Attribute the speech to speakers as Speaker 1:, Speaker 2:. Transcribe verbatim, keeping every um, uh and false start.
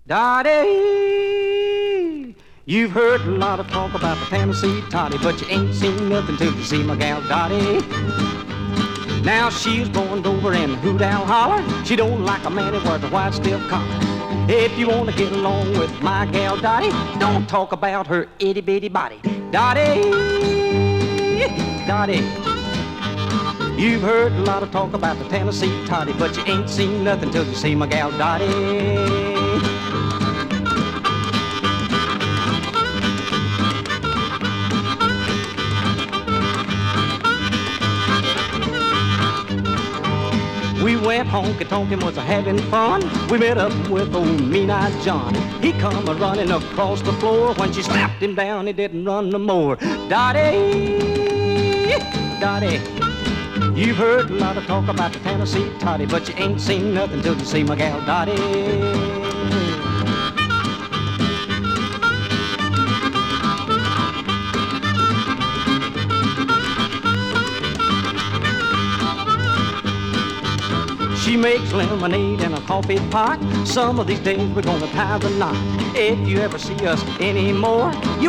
Speaker 1: Dottie, you've heard a lot of talk about the Tennessee Toddy, but you ain't seen nothing till you see my gal Dottie. Now she's born over in Hoot Owl Holler. She don't like a man that wears a white stiff collar. If you want to get along with my gal Dottie, don't talk about her itty bitty body. Dottie, Dottie, you've heard a lot of talk about the Tennessee Toddy, but you ain't seen nothing till you see my gal Dottie. We went honky-tonkin', was a-having fun. We met up with old Mean-Eyed John. He come a-running across the floor. When she slapped him down, he didn't run no more. Dottie, Dottie, you've heard a lot of talk about the Tennessee Toddy, but you ain't seen nothing till you see my gal Dottie. She makes lemonade in a coffee pot. Some of these days we're gonna tie the knot. If you ever see us anymore, you